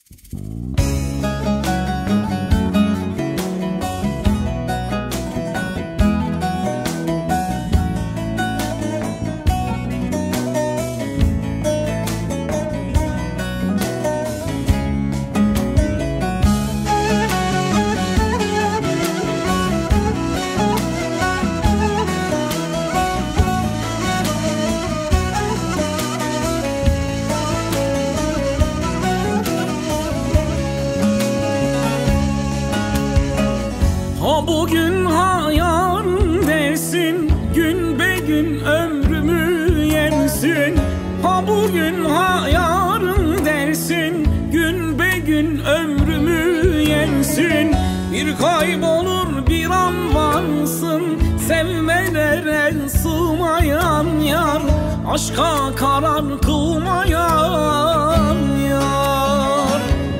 O bugün ha yarın dersin, gün be gün ömrümü yersin. Ha bugün ha yarın dersin, gün be gün ömrümü yersin. Bir kaybolur bir an varsın, sevmelere sığmayan yar, aşka karar kılmayan yar.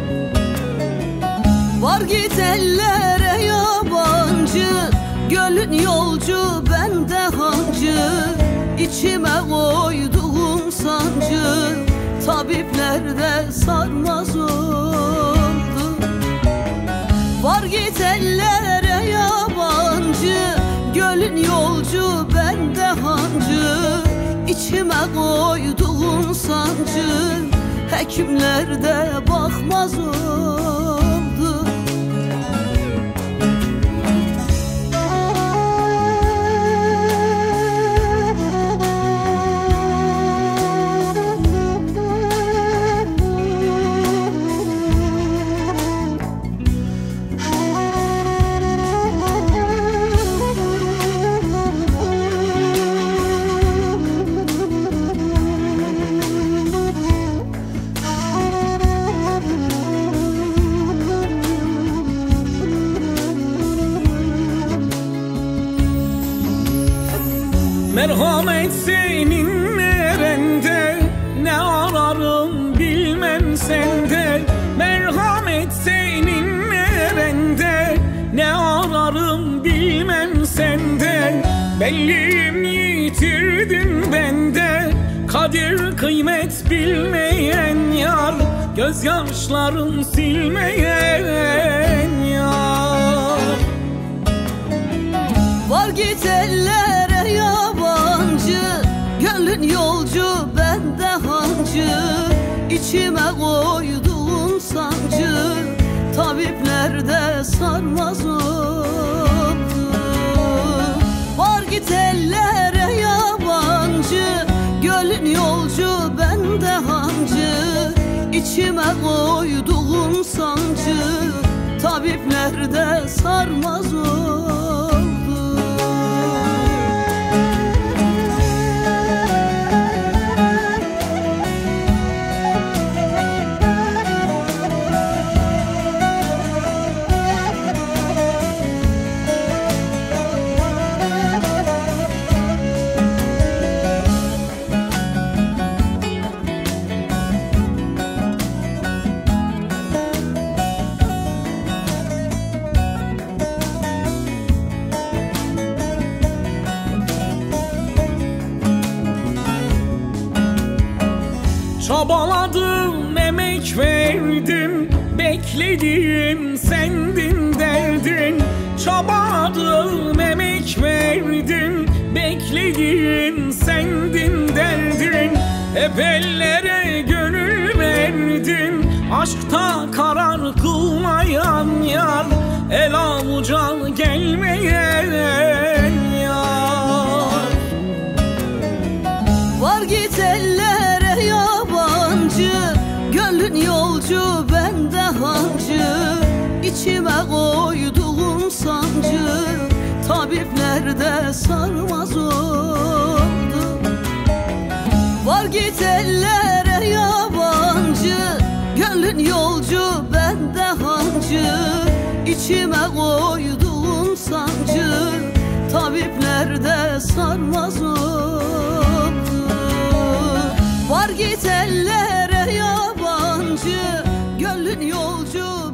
Var git ellere yabancı, gölün yolcu bende hancı. İçime koyduğum sancı, tabiplerde sarmaz oldu. Var git ellere yabancı, gölün yolcu bende hancı. İçime koyduğum sancı, hekimlerde bakmaz oldu. Merhamet senin nerende, ne ararım bilmem sende. Merhamet senin nerende, ne ararım bilmem sende. Belliyim yitirdin bende, kadir kıymet bilmeyen yar, gözyaşlarım silmeyen yar. Var git ellere yabancı, gönlün yolcu bende hancı. İçime koyduğum sancı, tabiplerde sarmaz oldu. Var git ellere yabancı, gönlün yolcu bende hancı. İçime koyduğum sancı, tabiplerde sarmaz oldu. Çabaladım, emek verdim, beklediğim sendin derdin. Çabaladım, emek verdim, beklediğim sendin derdin. Hep ellere gönül verdin, aşkta karar kılmayan yar, el avuca gelmeyen yar. Var git ellere yabancı, gönlün yolcu bende hancı. İçime koyduğum sancı, tabiplerde sarmaz oldu. Var git ellere yabancı, gönlün yolcu bende hancı. İçime koyduğum sancı, tabiplerde sarmaz oldu. Var git ellere yabancı, gönlün yolcu